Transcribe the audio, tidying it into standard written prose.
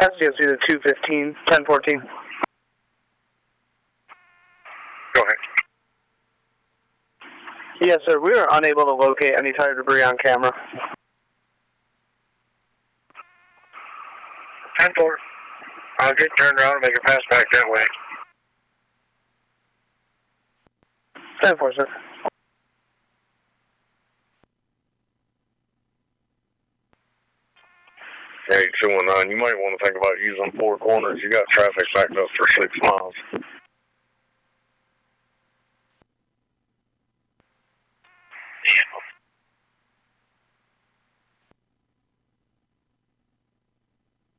SCSC to 215, 1014. Go ahead. Yes, sir. We are unable to locate any tire debris on camera. 10-4. I'll get turned around and make a pass back that way. 10-4, sir. Hey, 219, you might want to think about using 4 corners. You got traffic backed up for 6 miles.